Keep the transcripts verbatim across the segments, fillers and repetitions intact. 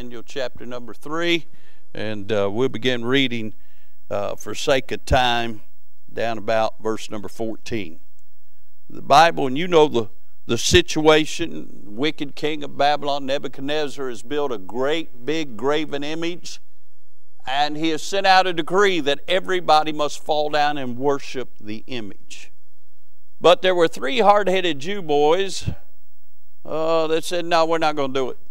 Daniel chapter number three, and uh, we'll begin reading uh, for sake of time down about verse number fourteen. The Bible, and you know the, the situation, wicked king of Babylon, Nebuchadnezzar, has built a great big graven image, and he has sent out a decree that everybody must fall down and worship the image. But there were three hard-headed Jew boys uh, that said, no, we're not going to do it.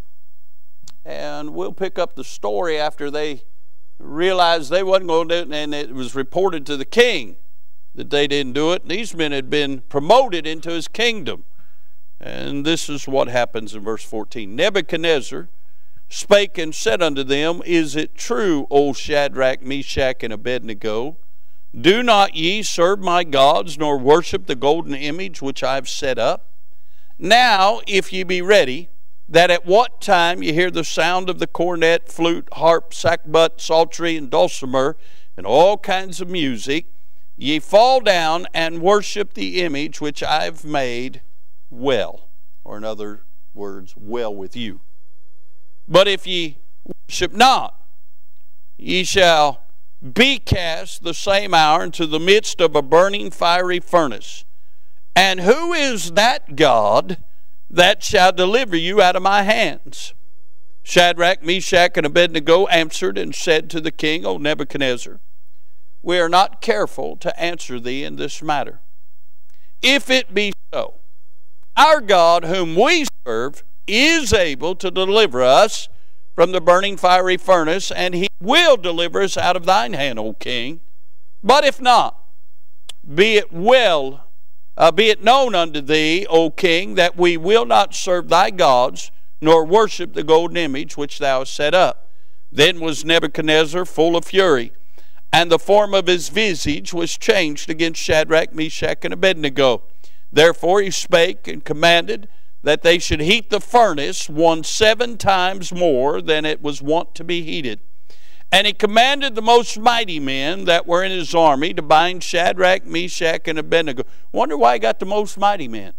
And we'll pick up the story after they realized they wasn't going to do it, and it was reported to the king that they didn't do it. And these men had been promoted into his kingdom. And this is what happens in verse fourteen. Nebuchadnezzar spake and said unto them, Is it true, O Shadrach, Meshach, and Abednego? Do not ye serve my gods, nor worship the golden image which I have set up? Now, if ye be ready, that at what time ye hear the sound of the cornet, flute, harp, sackbut, psaltery, and dulcimer, and all kinds of music, ye fall down and worship the image which I have made well. Or in other words, well with you. But if ye worship not, ye shall be cast the same hour into the midst of a burning fiery furnace. And who is that God that shall deliver you out of my hands? Shadrach, Meshach, and Abednego answered and said to the king, O Nebuchadnezzar, we are not careful to answer thee in this matter. If it be so, our God whom we serve is able to deliver us from the burning fiery furnace, and he will deliver us out of thine hand, O king. But if not, be it well, uh, be it known unto thee, O king, that we will not serve thy gods, nor worship the golden image which thou hast set up. Then was Nebuchadnezzar full of fury, and the form of his visage was changed against Shadrach, Meshach, and Abednego. Therefore he spake and commanded that they should heat the furnace one seven times more than it was wont to be heated. And he commanded the most mighty men that were in his army to bind Shadrach, Meshach, and Abednego. Wonder why he got the most mighty men?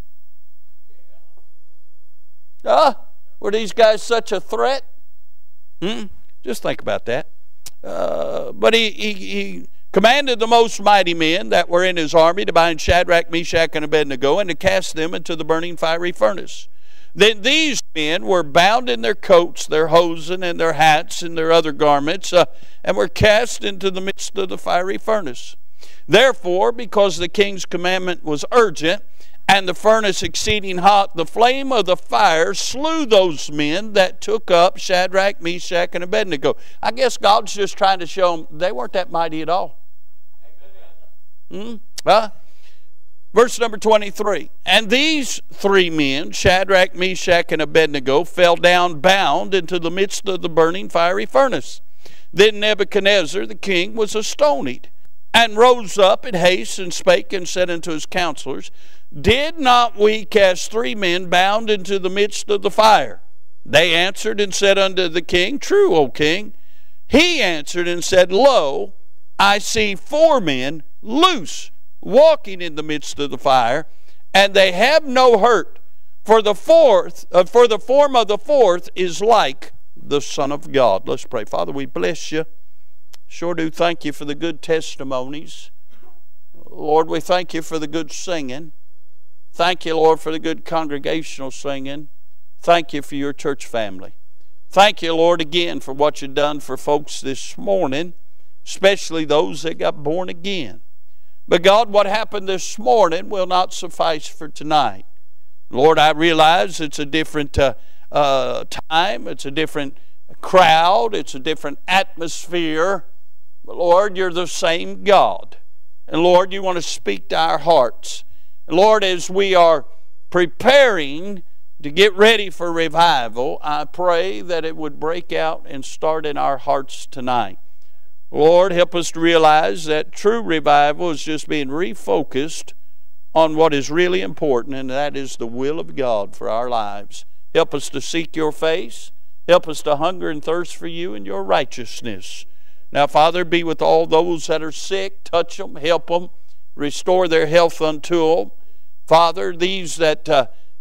Ah, were these guys such a threat? Hmm? Just think about that. Uh, but he, he, he commanded the most mighty men that were in his army to bind Shadrach, Meshach, and Abednego, and to cast them into the burning fiery furnace. Then these men were bound in their coats, their hosen, and their hats, and their other garments, uh, and were cast into the midst of the fiery furnace. Therefore, because the king's commandment was urgent, and the furnace exceeding hot, the flame of the fire slew those men that took up Shadrach, Meshach, and Abednego. I guess God's just trying to show them they weren't that mighty at all. Hmm? Huh? Verse number twenty-three. And these three men, Shadrach, Meshach, and Abednego, fell down bound into the midst of the burning fiery furnace. Then Nebuchadnezzar the king was astonied, and rose up in haste, and spake and said unto his counselors, Did not we cast three men bound into the midst of the fire? They answered and said unto the king, True, O king. He answered and said, Lo, I see four men loose, walking in the midst of the fire, and they have no hurt. For the fourth, uh, for the form of the fourth is like the Son of God. Let's pray. Father, we bless you. Sure do thank you for the good testimonies. Lord, we thank you for the good singing. Thank you, Lord, for the good congregational singing. Thank you for your church family. Thank you, Lord, again for what you've done for folks this morning, especially those that got born again. But God, what happened this morning will not suffice for tonight. Lord, I realize it's a different uh, uh, time, it's a different crowd, it's a different atmosphere. But Lord, you're the same God. And Lord, you want to speak to our hearts. And Lord, as we are preparing to get ready for revival, I pray that it would break out and start in our hearts tonight. Lord, help us to realize that true revival is just being refocused on what is really important, and that is the will of God for our lives. Help us to seek your face. Help us to hunger and thirst for you and your righteousness. Now, Father, be with all those that are sick. Touch them, help them, restore their health unto them. Father, these that uh,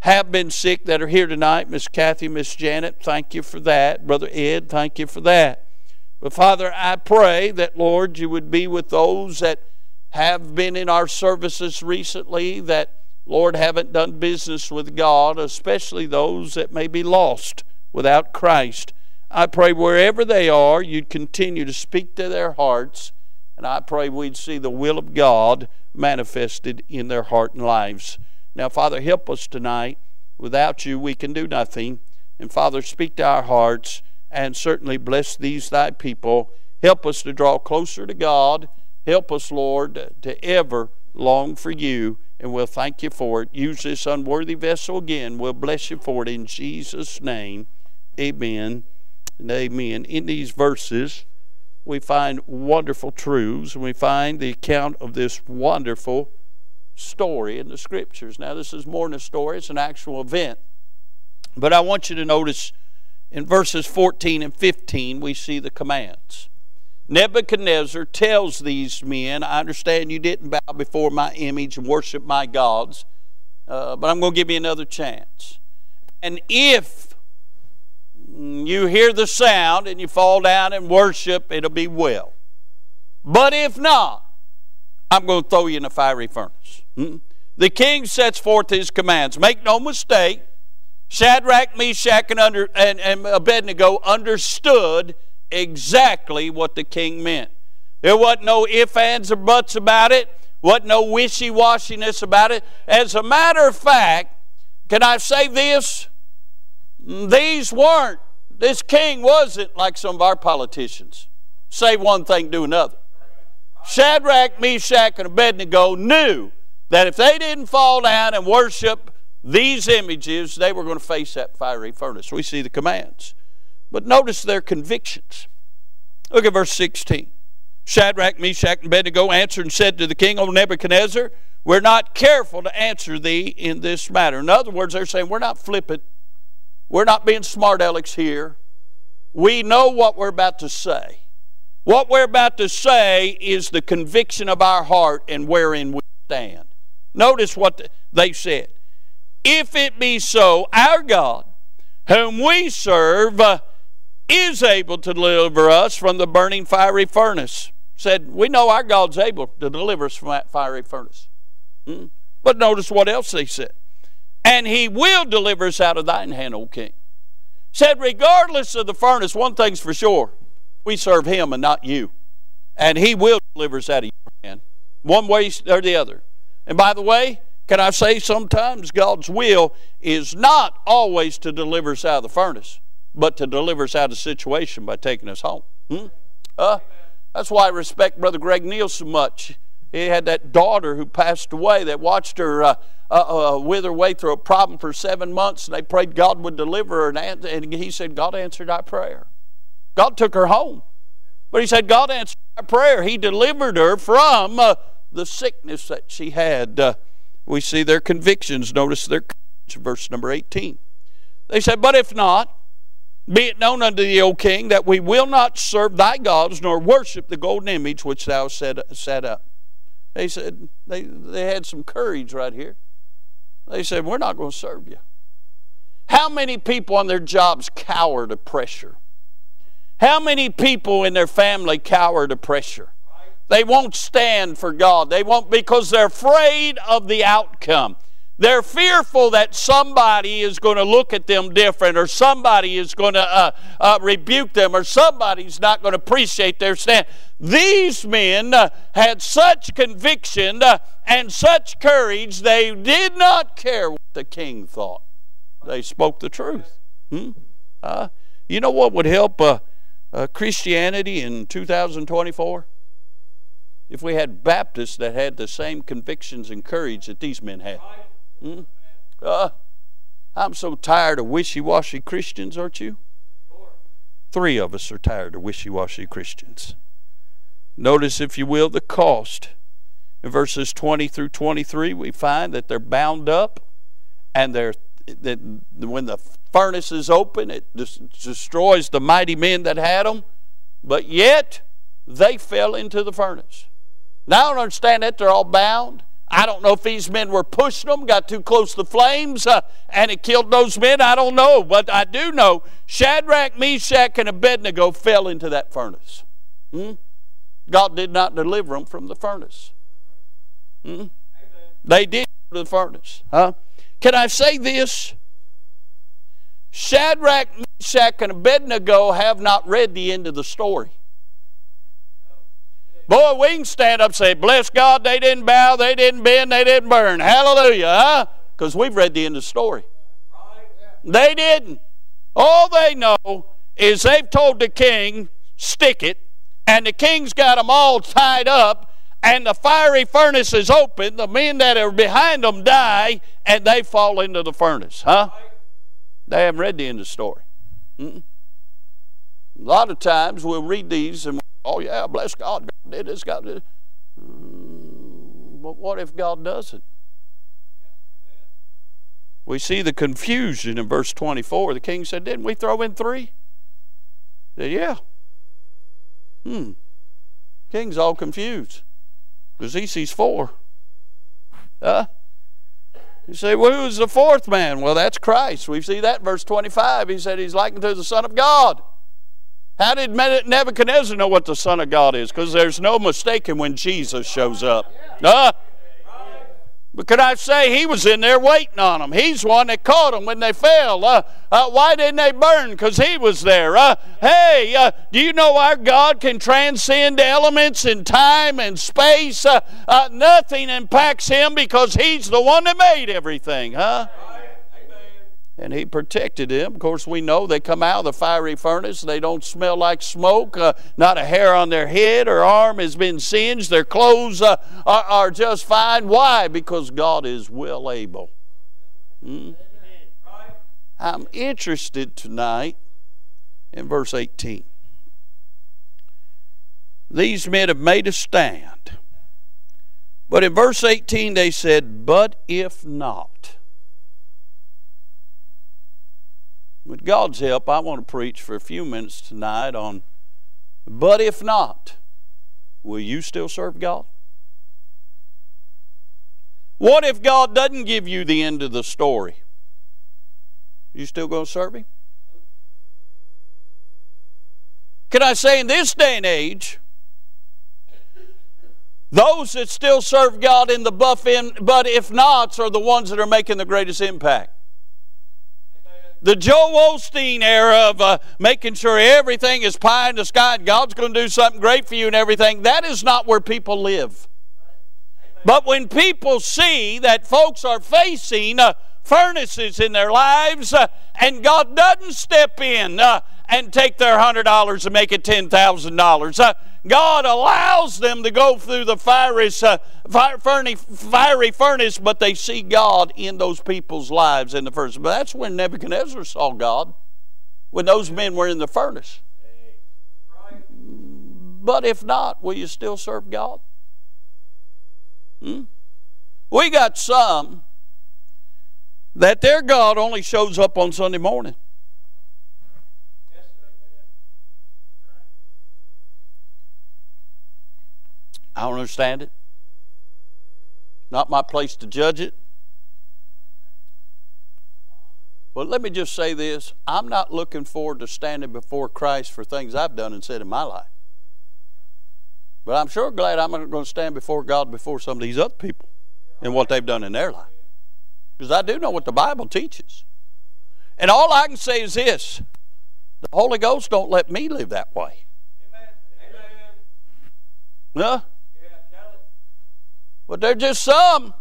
have been sick that are here tonight. Miss Kathy, Miss Janet, thank you for that. Brother Ed, thank you for that. But Father, I pray that, Lord, you would be with those that have been in our services recently that, Lord, haven't done business with God, especially those that may be lost without Christ. I pray wherever they are, you'd continue to speak to their hearts, and I pray we'd see the will of God manifested in their heart and lives. Now, Father, help us tonight. Without you, we can do nothing. And Father, speak to our hearts, and certainly bless these thy people. Help us to draw closer to God. Help us, Lord, to ever long for you, and we'll thank you for it. Use this unworthy vessel again. We'll bless you for it in Jesus' name. Amen and amen. In these verses, we find wonderful truths, and we find the account of this wonderful story in the Scriptures. Now, this is more than a story. It's an actual event. But I want you to notice in verses fourteen and fifteen, we see the commands. Nebuchadnezzar tells these men, I understand you didn't bow before my image and worship my gods, uh, but I'm going to give you another chance. And if you hear the sound and you fall down and worship, it'll be well. But if not, I'm going to throw you in a fiery furnace. Hmm? The king sets forth his commands. Make no mistake, Shadrach, Meshach, and, under, and, and Abednego understood exactly what the king meant. There wasn't no ifs, ands, or buts about it. Wasn't no wishy-washiness about it. As a matter of fact, can I say this? These weren't, this king wasn't like some of our politicians. Say one thing, do another. Shadrach, Meshach, and Abednego knew that if they didn't fall down and worship these images, they were going to face that fiery furnace. We see the commands. But notice their convictions. Look at verse sixteen. Shadrach, Meshach, and Abednego answered and said to the king, O Nebuchadnezzar, we're not careful to answer thee in this matter. In other words, they're saying we're not flippant. We're not being smart alecks here. We know what we're about to say. What we're about to say is the conviction of our heart and wherein we stand. Notice what they said. If it be so, our God, whom we serve, uh, is able to deliver us from the burning fiery furnace. Said, we know our God's able to deliver us from that fiery furnace. Hmm? But notice what else they said. And he will deliver us out of thine hand, O king. Said, regardless of the furnace, one thing's for sure. We serve him and not you. And he will deliver us out of your hand. One way or the other. And by the way, can I say sometimes God's will is not always to deliver us out of the furnace, but to deliver us out of the situation by taking us home. Hmm? Uh, that's why I respect Brother Greg Neal so much. He had that daughter who passed away that watched her uh, uh, uh, wither away through a problem for seven months, and they prayed God would deliver her, and, and he said God answered our prayer. God took her home. But he said God answered our prayer. He delivered her from uh, the sickness that she had. Uh, we see their convictions. Notice their courage, verse number eighteen. They said, but if not, be it known unto thee, O king, that we will not serve thy gods, nor worship the golden image which thou set, set up. They said, they, they had some courage right here. They said, we're not going to serve you. How many people on their jobs cower to pressure? How many people in their family cower to pressure? They won't stand for God. They won't, because they're afraid of the outcome. They're fearful that somebody is going to look at them different, or somebody is going to uh, uh, rebuke them, or somebody's not going to appreciate their stand. These men uh, had such conviction uh, and such courage, they did not care what the king thought. They spoke the truth. Hmm? Uh, you know what would help uh, uh, Christianity in two thousand twenty-four? If we had Baptists that had the same convictions and courage that these men had. Hmm? Uh, I'm so tired of wishy-washy Christians, aren't you? Three of us are tired of wishy-washy Christians. Notice, if you will, the cost. In verses twenty through twenty-three, we find that they're bound up, and they're that when the furnace is open, it destroys the mighty men that had them, but yet they fell into the furnace. Now I don't understand that they're all bound. I don't know if these men were pushing them, got too close to the flames, uh, and it killed those men. I don't know. But I do know Shadrach, Meshach, and Abednego fell into that furnace. Hmm? God did not deliver them from the furnace. Hmm? They did go to the furnace. Huh? Can I say this? Shadrach, Meshach, and Abednego have not read the end of the story. Boy, we can stand up and say, bless God, they didn't bow, they didn't bend, they didn't burn. Hallelujah, huh? Because we've read the end of the story. They didn't. All they know is they've told the king, stick it, and the king's got them all tied up, and the fiery furnace is open, the men that are behind them die, and they fall into the furnace, huh? They haven't read the end of the story. Mm-mm. A lot of times we'll read these and, oh yeah, bless God, God did this, God did this. Mm, but what if God doesn't? We see the confusion in verse twenty-four. The king said, didn't we throw in three? He said, yeah. Hmm. King's all confused because he sees four. Huh? You say, well, who's the fourth man? Well, that's Christ. We see that in verse twenty-five. He said he's likened to the Son of God. How did Nebuchadnezzar know what the Son of God is? Because there's no mistaking when Jesus shows up. Huh? But can I say, he was in there waiting on them. He's the one that caught them when they fell. Uh, uh, why didn't they burn? Because he was there. Uh, hey, uh, do you know our God can transcend elements in time and space? Uh, uh, nothing impacts him because he's the one that made everything. Huh? And he protected them. Of course, we know they come out of the fiery furnace. They don't smell like smoke. Uh, not a hair on their head or arm has been singed. Their clothes uh, are, are just fine. Why? Because God is well able. Hmm? I'm interested tonight in verse eighteen. These men have made a stand. But in verse eighteen they said, but if not. With God's help, I want to preach for a few minutes tonight on, but if not, will you still serve God? What if God doesn't give you the end of the story? You still going to serve him? Can I say in this day and age, those that still serve God in the buff end, but if nots are the ones that are making the greatest impact. The Joel Osteen era of uh, making sure everything is pie in the sky and God's going to do something great for you and everything, that is not where people live. But when people see that folks are facing uh, furnaces in their lives uh, and God doesn't step in uh, and take their one hundred dollars and make it ten thousand dollars, uh, God allows them to go through the fiery, uh, fiery, fiery furnace, but they see God in those people's lives in the furnace. But that's when Nebuchadnezzar saw God, when those men were in the furnace. But if not, will you still serve God? Hmm? We got some that their God only shows up on Sunday morning. I don't understand it. Not my place to judge it. But let me just say this. I'm not looking forward to standing before Christ for things I've done and said in my life. But I'm sure glad I'm not going to stand before God before some of these other people and what they've done in their life. Because I do know what the Bible teaches. And all I can say is this. The Holy Ghost don't let me live that way. Huh? But there's just some.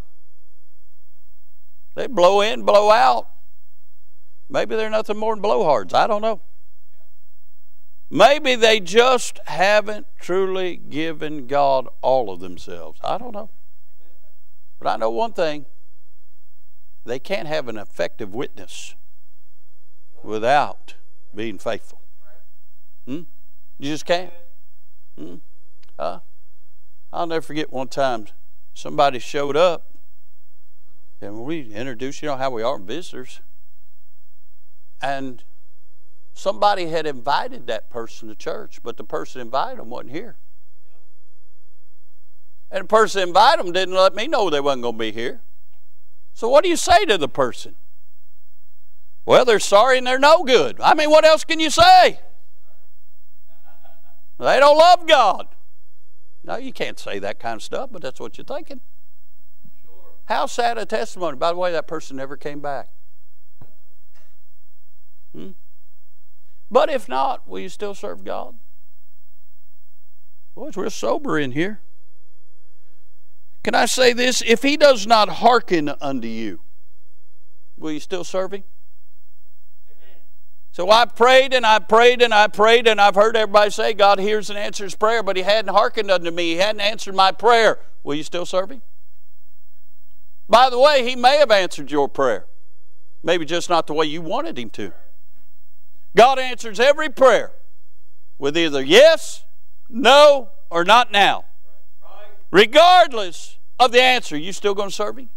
They blow in, blow out. Maybe they're nothing more than blowhards. I don't know. Maybe they just haven't truly given God all of themselves. I don't know. But I know one thing. They can't have an effective witness without being faithful. Hmm? You just can't. Hmm? Uh, I'll never forget one time somebody showed up and we introduced, you know how we are visitors, and somebody had invited that person to church, but the person invited them wasn't here. And the person invited them didn't let me know they wasn't going to be here. So what do you say to the person? Well, they're sorry and they're no good. I mean, what else can you say? They don't love God. No, you can't say that kind of stuff, but that's what you're thinking. Sure. How sad a testimony. By the way, that person never came back. Hmm? But if not, will you still serve God? Boy, it's real sober in here. Can I say this? If he does not hearken unto you, will you still serve him? So I prayed and I prayed and I prayed, and I've heard everybody say God hears and answers prayer, but he hadn't hearkened unto me. He hadn't answered my prayer. Will you still serve him? By the way, he may have answered your prayer. Maybe just not the way you wanted him to. God answers every prayer with either yes, no, or not now. Regardless of the answer, you still going to serve him?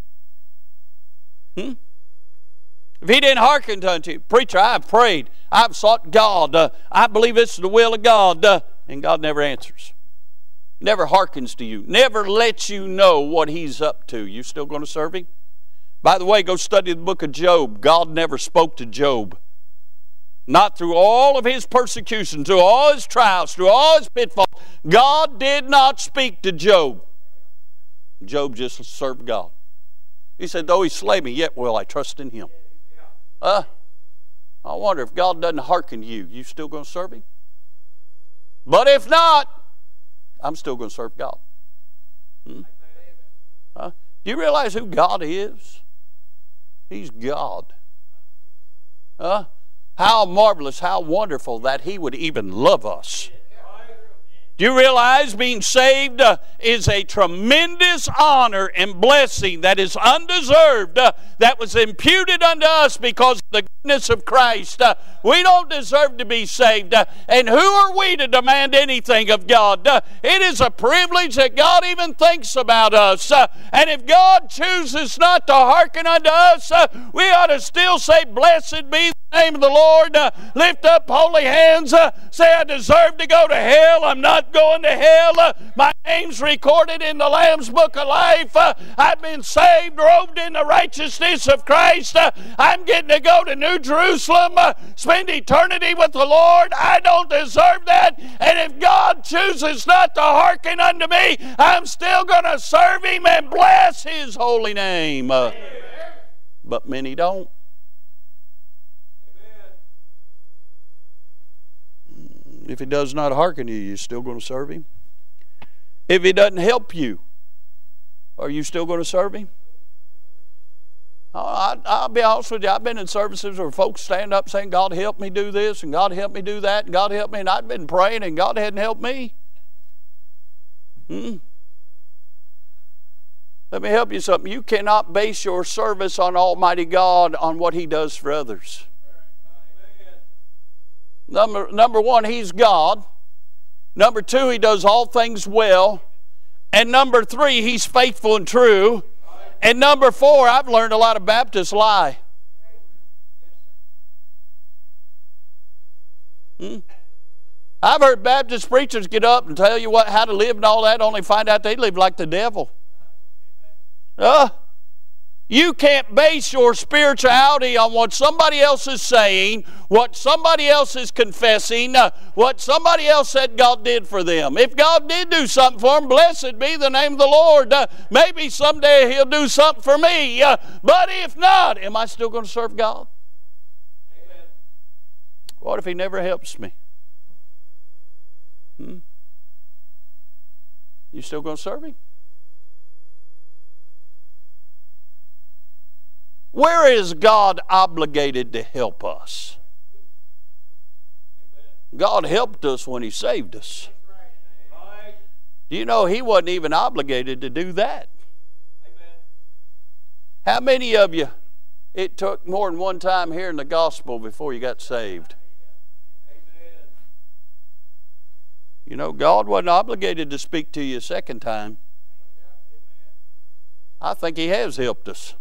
Hmm? If he didn't hearken unto you, preacher, I've prayed, I've sought God, uh, I believe this is the will of God, uh, and God never answers. Never hearkens to you. Never lets you know what he's up to. You still going to serve him? By the way, go study the book of Job. God never spoke to Job. Not through all of his persecution, through all his trials, through all his pitfalls. God did not speak to Job. Job just served God. He said, though he slay me, yet will I trust in him. Uh, I wonder if God doesn't hearken to you, you still going to serve him? But if not, I'm still going to serve God. Hmm? Uh, do you realize who God is? He's God. Uh, how marvelous, how wonderful that he would even love us. Do you realize being saved uh, is a tremendous honor and blessing that is undeserved, uh, that was imputed unto us because of the goodness of Christ. Uh, we don't deserve to be saved. Uh, and who are we to demand anything of God? Uh, it is a privilege that God even thinks about us. Uh, and if God chooses not to hearken unto us, uh, we ought to still say, blessed be the name of the Lord. Uh, lift up holy hands. Uh, say, I deserve to go to hell. I'm not going to hell. Uh, my name's recorded in the Lamb's Book of Life. Uh, I've been saved, robed in the righteousness of Christ. Uh, I'm getting to go to New Jerusalem, uh, spend eternity with the Lord. I don't deserve that. And if God chooses not to hearken unto me, I'm still going to serve him and bless his holy name. Uh, but many don't. If he does not hearken to you, you're still going to serve him? If he doesn't help you, are you still going to serve him? I, I'll be honest with you, I've been in services where folks stand up saying, God help me do this, and God help me do that, and God help me, and I've been praying, and God hadn't helped me. Hmm? Let me help you something. You cannot base your service on Almighty God on what he does for others. Number, number one, he's God. Number two, he does all things well. And number three, he's faithful and true. And number four, I've learned a lot of Baptists lie. Hmm? I've heard Baptist preachers get up and tell you what how to live and all that, only find out they live like the devil. Uh, you can't base your spirituality on what somebody else is saying, what somebody else is confessing, uh, what somebody else said God did for them. If God did do something for them, blessed be the name of the Lord. Uh, maybe someday he'll do something for me. Uh, but if not, am I still going to serve God? Amen. What if he never helps me? Hmm? You still going to serve him? Where is God obligated to help us? God helped us when he saved us. Do you know he wasn't even obligated to do that? How many of you, it took more than one time hearing the gospel before you got saved? You know, God wasn't obligated to speak to you a second time. I think he has helped us.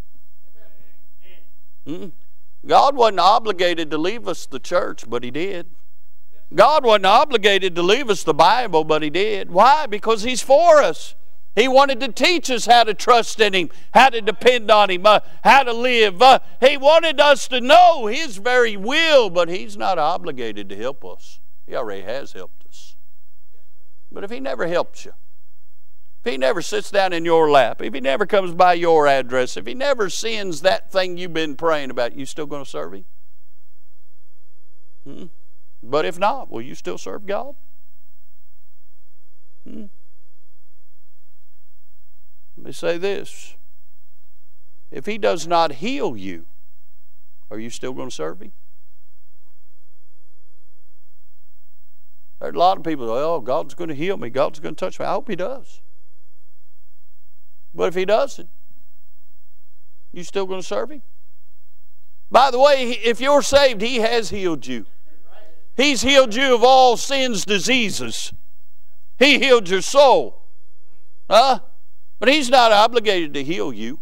Hmm? God wasn't obligated to leave us the church, but he did. God wasn't obligated to leave us the Bible, but he did. Why? Because he's for us. He wanted to teach us how to trust in Him, how to depend on Him, uh, how to live. Uh, he wanted us to know His very will, but He's not obligated to help us. He already has helped us. But if He never helps you, if He never sits down in your lap, if He never comes by your address, if He never sends that thing you've been praying about, you still going to serve Him? Hmm? But if not, will you still serve God? Hmm? Let me say this. If He does not heal you, are you still going to serve Him? There's a lot of people, oh, God's going to heal me. God's going to touch me. I hope He does. But if He doesn't, you still going to serve Him? By the way, if you're saved, He has healed you. He's healed you of all sins, diseases. He healed your soul. Huh? But He's not obligated to heal you.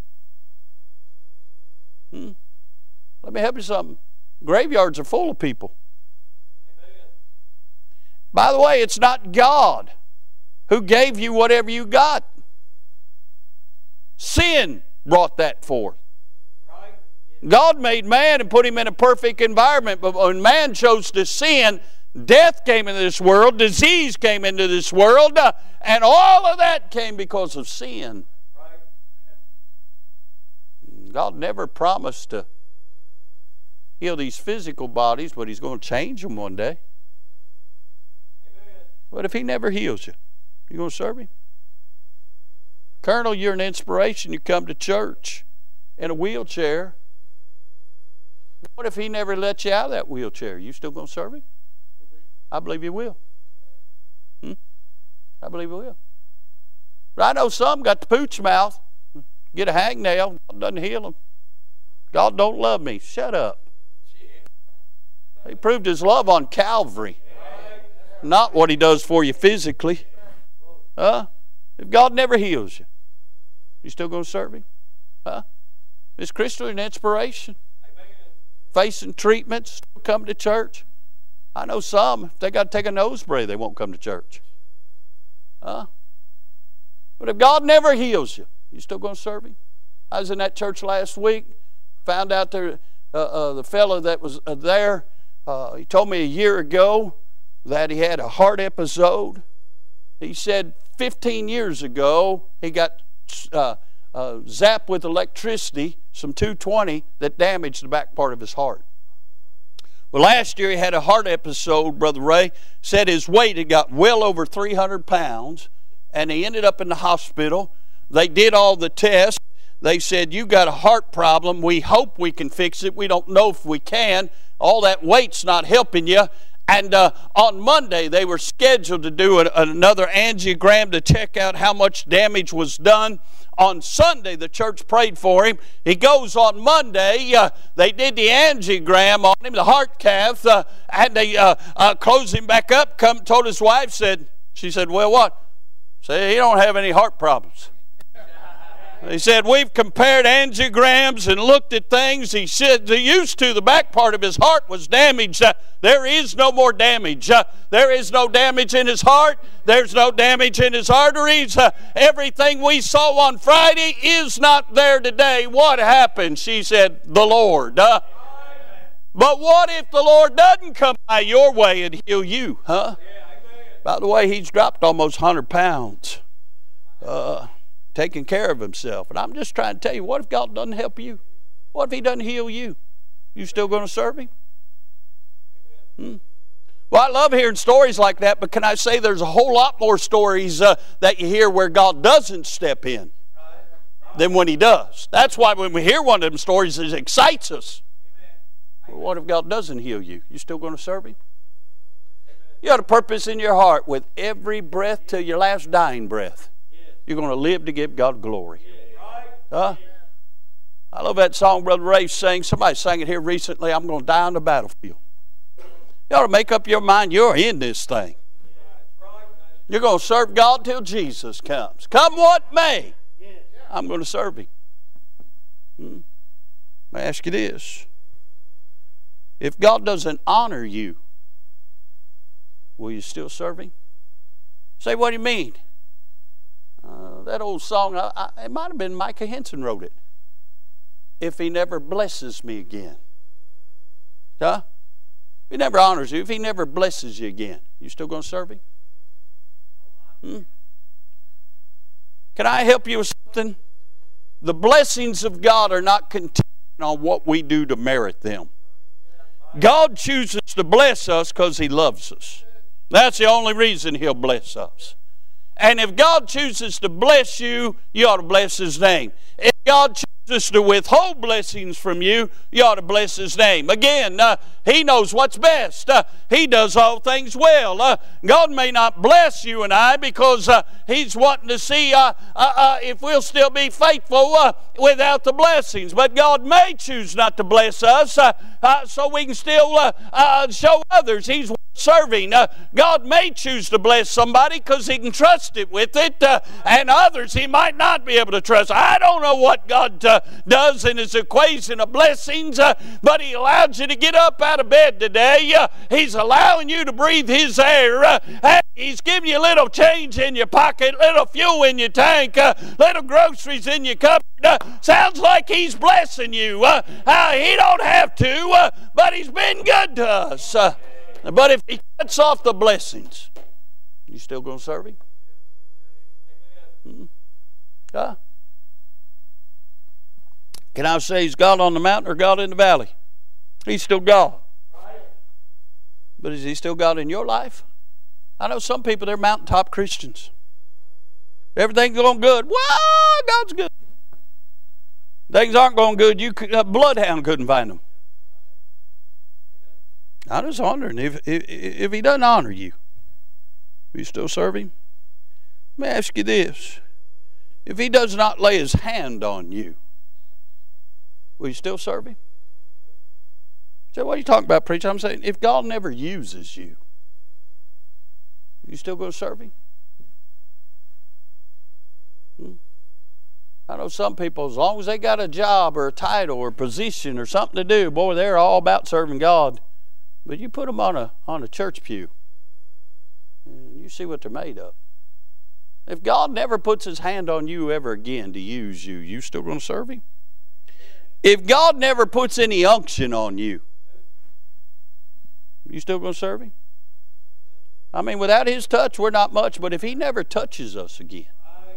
Hmm? Let me help you something. Graveyards are full of people. Amen. By the way, it's not God who gave you whatever you got. Sin brought that forth. Right. Yeah. God made man and put him in a perfect environment, but when man chose to sin, death came into this world, disease came into this world, uh, and all of that came because of sin. Right. God never promised to heal these physical bodies, but He's going to change them one day. Amen. But if He never heals you, you going to serve Him? Colonel, you're an inspiration. You come to church in a wheelchair. What if He never let you out of that wheelchair? You still going to serve Him? I believe you will. Hmm? I believe you will. But I know some got the pooch mouth. Get a hangnail. God doesn't heal them. God don't love me. Shut up. He proved His love on Calvary. Not what He does for you physically. Huh? If God never heals you, you still going to serve Him? Huh? Is Crystal an inspiration? Facing treatments, still come to church? I know some, if they got to take a nose spray, they won't come to church. Huh? But if God never heals you, you still going to serve Him? I was in that church last week, found out there, uh, uh, the fellow that was uh, there, uh, he told me a year ago that he had a heart episode. He said fifteen years ago he got uh, uh, zapped with electricity, some two twenty, that damaged the back part of his heart. Well, last year he had a heart episode, Brother Ray. Said his weight had got well over three hundred pounds, and he ended up in the hospital. They did all the tests. They said, you got a heart problem. We hope we can fix it. We don't know if we can. All that weight's not helping you. And uh, on Monday, they were scheduled to do an, another angiogram to check out how much damage was done. On Sunday, the church prayed for him. He goes on Monday. Uh, they did the angiogram on him, the heart cath, uh, and they uh, uh, closed him back up. Come, told his wife, said, she said, well, what? Said, he don't have any heart problems. He said, we've compared angiograms and looked at things. He said, the used to, the back part of his heart was damaged. Uh, there is no more damage. Uh, there is no damage in his heart. There's no damage in his arteries. Uh, everything we saw on Friday is not there today. What happened? She said, the Lord. Uh, but what if the Lord doesn't come by your way and heal you? Huh? By the way, he's dropped almost one hundred pounds. Uh... taking care of himself. And I'm just trying to tell you, what if God doesn't help you? What if He doesn't heal you? You still going to serve Him? Hmm? Well, I love hearing stories like that, but can I say there's a whole lot more stories uh, that you hear where God doesn't step in than when He does. That's why when we hear one of them stories, it excites us. Well, what if God doesn't heal you? You still going to serve Him? You got a purpose in your heart with every breath till your last dying breath. You're going to live to give God glory. Huh? I love that song Brother Ray sang. Somebody sang it here recently. I'm going to die on the battlefield. You ought to make up your mind you're in this thing. You're going to serve God till Jesus comes. Come what may, I'm going to serve Him. Hmm? Let me ask you this. If God doesn't honor you, will you still serve Him? Say, what do you mean? Uh, that old song, I, I, it might have been Micah Henson wrote it. If he never blesses me again. Huh? If he never honors you, if he never blesses you again, you still going to serve him? Hmm? Can I help you with something? The blessings of God are not contingent on what we do to merit them. God chooses to bless us because He loves us. That's the only reason He'll bless us. And if God chooses to bless you, you ought to bless His name. If God chooses to withhold blessings from you, you ought to bless His name. Again, uh, He knows what's best. Uh, he does all things well. Uh, God may not bless you and I because uh, He's wanting to see uh, uh, uh, if we'll still be faithful uh, without the blessings. But God may choose not to bless us uh, uh, so we can still uh, uh, show others He's serving. Uh, God may choose to bless somebody because He can trust it with it, uh, and others He might not be able to trust. I don't know what God uh, does in His equation of blessings, uh, but He allows you to get up out of bed today. Uh, he's allowing you to breathe His air. Uh, and He's giving you a little change in your pocket, little fuel in your tank, uh, little groceries in your cupboard. Uh, sounds like He's blessing you. Uh, uh, he don't have to, uh, but He's been good to us. Uh, But if He cuts off the blessings, you still going to serve Him? Hmm? Huh? Can I say He's God on the mountain or God in the valley? He's still God. But is He still God in your life? I know some people, they're mountaintop Christians. Everything's going good. Well, God's good. Things aren't going good. You could, a bloodhound couldn't find them. I'm just wondering if, if if He doesn't honor you, will you still serve Him? Let me ask you this. If He does not lay His hand on you, will you still serve Him? So what are you talking about, preacher? I'm saying if God never uses you, you still going to serve Him? Hmm? I know some people, as long as they got a job or a title or a position or something to do, boy, they're all about serving God. But you put them on a on a church pew, and you see what they're made of. If God never puts His hand on you ever again to use you, you still going to serve Him? If God never puts any unction on you, you still going to serve Him? I mean, without His touch, we're not much. But if He never touches us again,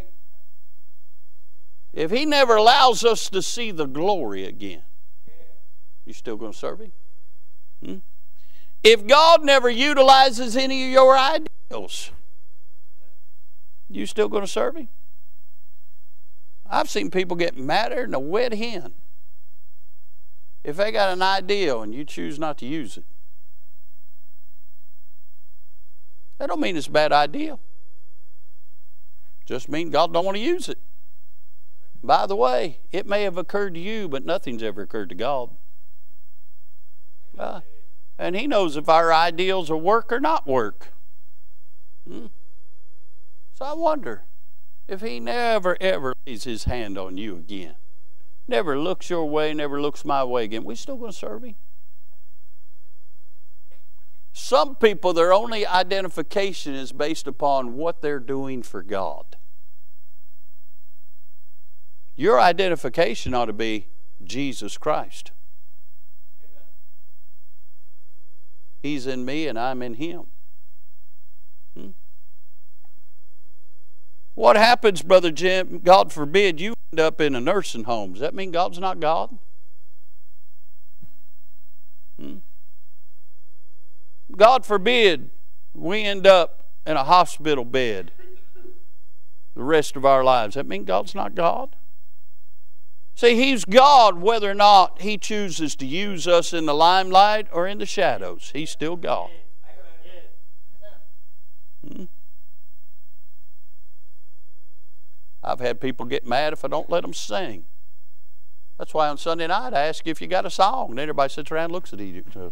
if He never allows us to see the glory again, you still going to serve Him? Hmm? If God never utilizes any of your ideals, you still going to serve Him? I've seen people get madder than a wet hen if they got an ideal and you choose not to use it. That don't mean it's a bad ideal. Just mean God don't want to use it. By the way, it may have occurred to you, but nothing's ever occurred to God. Uh, And He knows if our ideals will work or not work. Hmm? So I wonder if He never ever lays His hand on you again, never looks your way, never looks my way again, we still going to serve Him? Some people, their only identification is based upon what they're doing for God. Your identification ought to be Jesus Christ. He's in me and I'm in Him. Hmm? What happens, Brother Jim, God forbid you end up in a nursing home? Does that mean God's not God? Hmm? God forbid we end up in a hospital bed the rest of our lives. Does that mean God's not God? See, He's God whether or not He chooses to use us in the limelight or in the shadows. He's still God. Hmm? I've had people get mad if I don't let them sing. That's why on Sunday night I ask you if you got a song. And everybody sits around and looks at each other.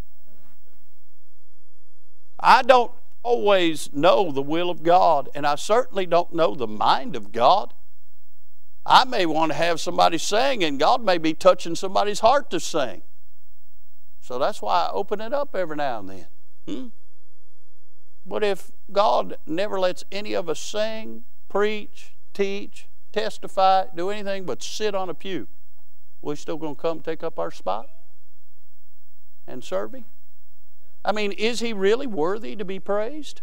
I don't always know the will of God, and I certainly don't know the mind of God. I may want to have somebody sing, and God may be touching somebody's heart to sing. So that's why I open it up every now and then. Hmm? But if God never lets any of us sing, preach, teach, testify, do anything but sit on a pew, we still going to come take up our spot and serve Him? I mean, is He really worthy to be praised?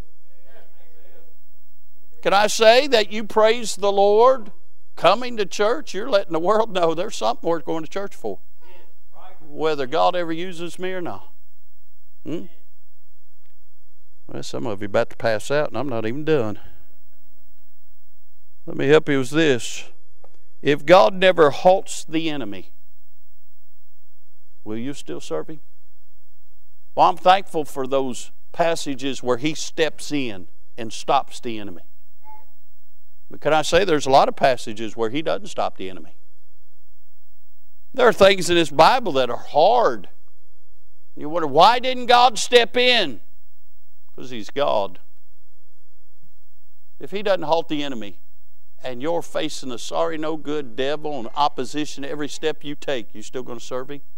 Can I say that you praise the Lord coming to church? You're letting the world know there's something worth going to church for, whether God ever uses me or not. Hmm? Well, some of you are about to pass out, and I'm not even done. Let me help you with this. If God never halts the enemy, will you still serve Him? Well, I'm thankful for those passages where He steps in and stops the enemy. But can I say there's a lot of passages where He doesn't stop the enemy? There are things in this Bible that are hard. You wonder, why didn't God step in? Because He's God. If He doesn't halt the enemy, and you're facing a sorry, no good devil and opposition every step you take, you still going to serve Him?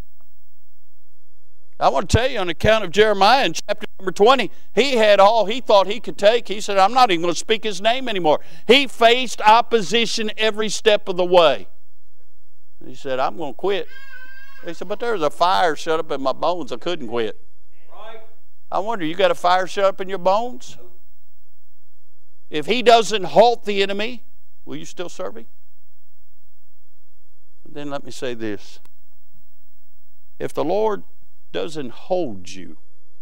I want to tell you, on account of Jeremiah in chapter number twenty, he had all he thought he could take. He said, I'm not even going to speak His name anymore. He faced opposition every step of the way. He said, I'm going to quit. He said, but there's a fire shut up in my bones. I couldn't quit. Right. I wonder, you got a fire shut up in your bones? If He doesn't halt the enemy, will you still serve Him? Then let me say this. If the Lord doesn't hold you,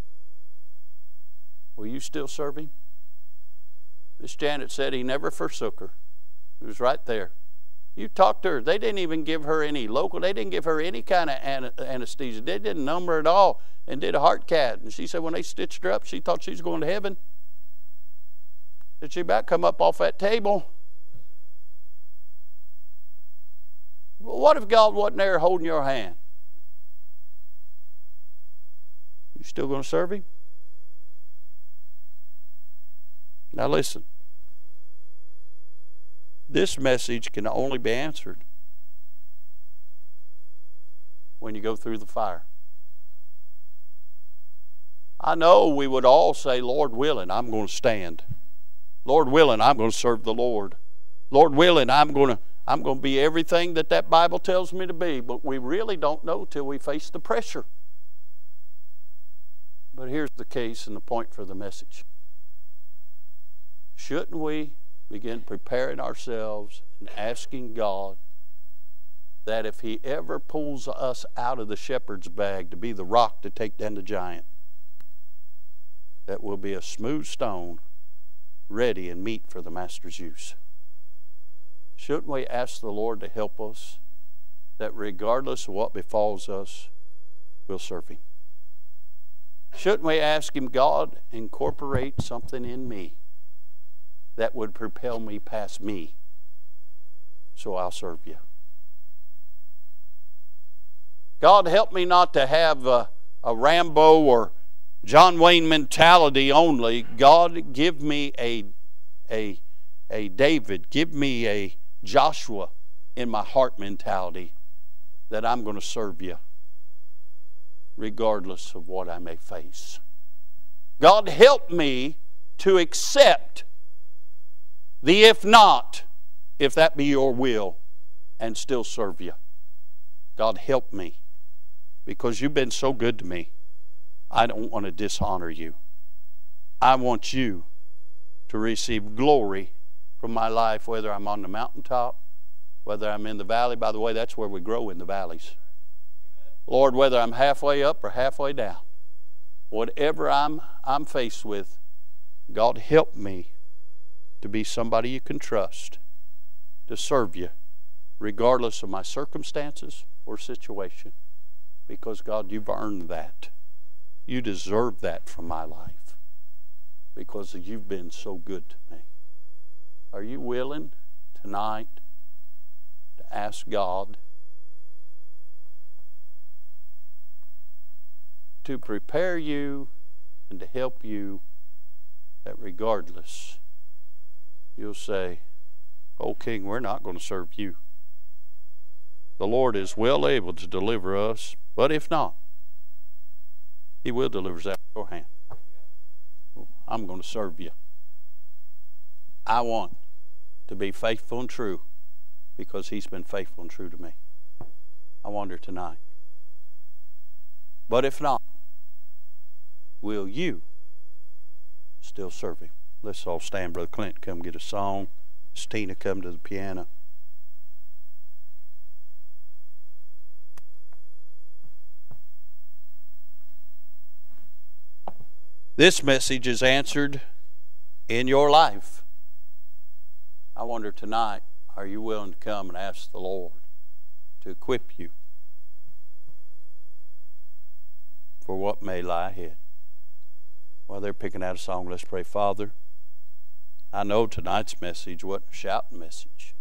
will you still serve Him? Miss Janet said He never forsook her. He was right there. You talked to her. They didn't even give her any local. They didn't give her any kind of anesthesia. They didn't numb her at all and did a heart cath. And she said when they stitched her up, she thought she was going to heaven. Did she about come up off that table? Well, what if God wasn't there holding your hand? You still going to serve Him? Now listen. This message can only be answered when you go through the fire. I know we would all say, Lord willing, I'm going to stand. Lord willing, I'm going to serve the Lord. Lord willing, I'm going to I'm going to be everything that that Bible tells me to be. But we really don't know till we face the pressure. But here's the case and the point for the message. Shouldn't we begin preparing ourselves and asking God that if He ever pulls us out of the shepherd's bag to be the rock to take down the giant, that we'll be a smooth stone ready and meet for the Master's use? Shouldn't we ask the Lord to help us, that regardless of what befalls us, we'll serve Him? Shouldn't we ask Him, God, incorporate something in me that would propel me past me, so I'll serve You? God, help me not to have a, a Rambo or John Wayne mentality only. God, give me a, a, a David, give me a Joshua in my heart mentality, that I'm going to serve You regardless of what I may face. God, help me to accept the if not, if that be Your will, and still serve You. God, help me, because You've been so good to me. I don't want to dishonor You. I want You to receive glory from my life, whether I'm on the mountaintop, whether I'm in the valley. By the way, that's where we grow, in the valleys. Lord, whether I'm halfway up or halfway down, whatever I'm, I'm faced with, God, help me to be somebody You can trust, to serve You regardless of my circumstances or situation. Because, God, You've earned that. You deserve that from my life, because You've been so good to me. Are you willing tonight to ask God to prepare you and to help you, that regardless, you'll say, "Oh King, we're not going to serve You. The Lord is well able to deliver us, but if not, He will deliver us out of your hand. I'm going to serve You. I want to be faithful and true because He's been faithful and true to me. I wonder tonight. But if not, will you still serve Him? Let's all stand. Brother Clint, come get a song. Miss Tina, come to the piano. This message is answered in your life. I wonder tonight, are you willing to come and ask the Lord to equip you for what may lie ahead? While they're picking out a song, let's pray. Father, I know tonight's message wasn't a shouting message.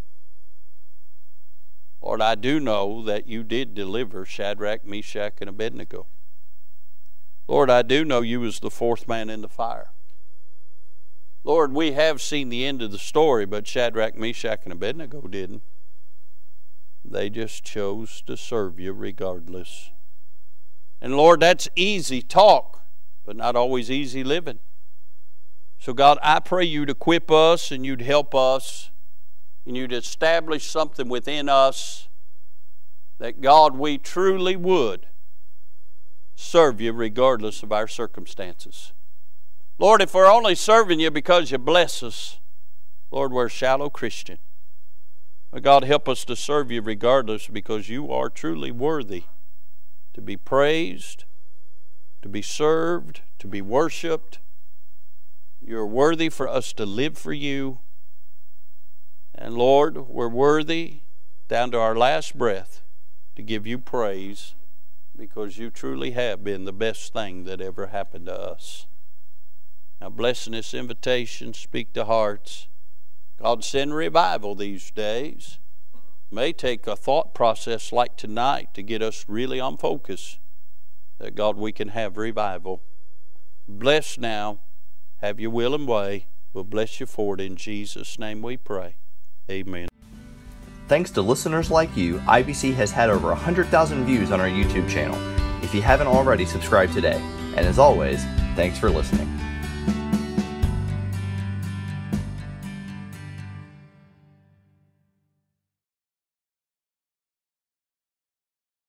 Lord, I do know that you did deliver Shadrach, Meshach, and Abednego. Lord, I do know you was the fourth man in the fire. Lord, we have seen the end of the story, but Shadrach, Meshach, and Abednego didn't. They just chose to serve you regardless. And Lord, that's easy talk, but not always easy living. So God, I pray you'd equip us and you'd help us and you'd establish something within us that, God, we truly would serve you regardless of our circumstances. Lord, if we're only serving you because you bless us, Lord, we're a shallow Christian. But God, help us to serve you regardless because you are truly worthy to be praised, to be served, to be worshiped. You're worthy for us to live for you. And Lord, we're worthy down to our last breath to give you praise because you truly have been the best thing that ever happened to us. Now bless in this invitation, speak to hearts. God, send revival these days. May take a thought process like tonight to get us really on focus. That God, we can have revival. Bless now. Have your will and way. We'll bless you for it. In Jesus' name we pray. Amen. Thanks to listeners like you, I B C has had over one hundred thousand views on our YouTube channel. If you haven't already, subscribe today. And as always, thanks for listening.